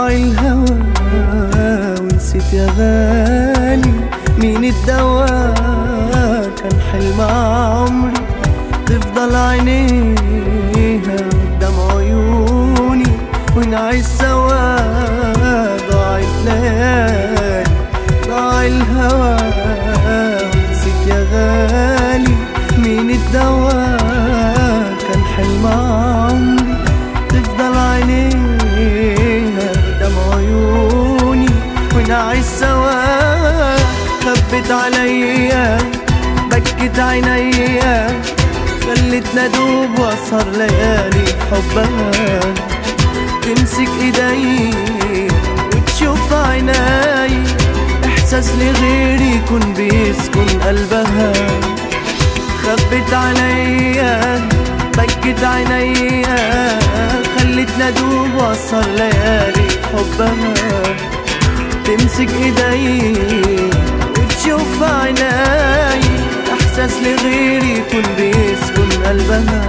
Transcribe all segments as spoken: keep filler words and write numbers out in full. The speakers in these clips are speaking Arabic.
ضاع الهوى ونسيت يا غالي مين الدواء. كان حلم عمري تفضل عينيها قدام عيوني ونعيش سوا. ضاعت ليالي ضاع الهوى ونسيت يا غالي مين الدواء. كان حلم عمري تفضل عينيها قدام عيوني ونعيش سوا. خبت عليا بكت عينيا خلتنا دوب واسهر ليالي في حبها. تمسك ايدي وتشوف عيني احساس لغيري يكون بيسكن قلبها. خبت عليا بكت عينيا خلتنا دوب واسهر ليالي في حبها. تمسك ايدي وتشوف عيني احساس لغيري يكون بيسكن قلبها.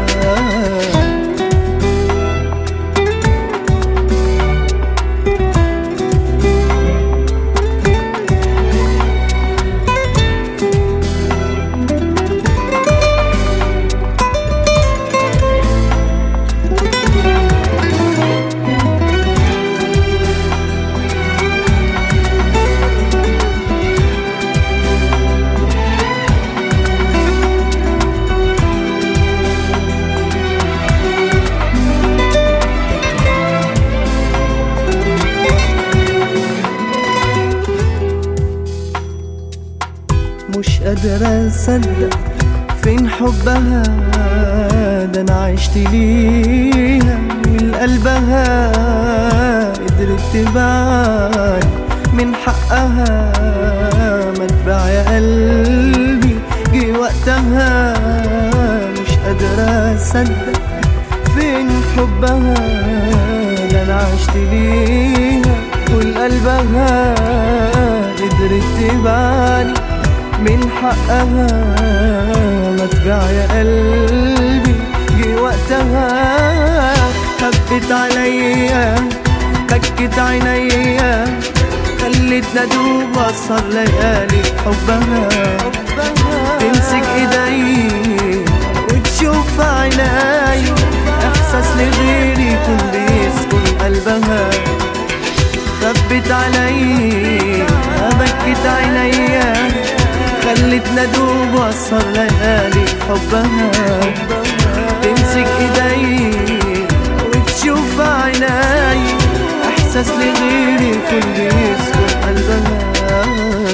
مش قادر اصدق فين حبها. ده انا عشت ليها من قلبها. قدرت تبعني من حقها. ما تباع يا قلبي جه وقتها. مش قادر اصدق فين حبها. ده انا عشت ليها ولقلبها. قدرت تبعني من حقها. ما تباع يا قلبي جه وقتها. خبت عليا بكت عينيا خلتنا دوب واسهر ليالي في حبها. تمسك ايدي وتشوف عيني احساس لغيري يكون بيسكن قلبها. خبت عليا بكت عينيا خلتنا دوب واسهر ليالي في حبها. تمسك ايدي وتشوف عيني احساس لغيري يكون بيسكن قلبها.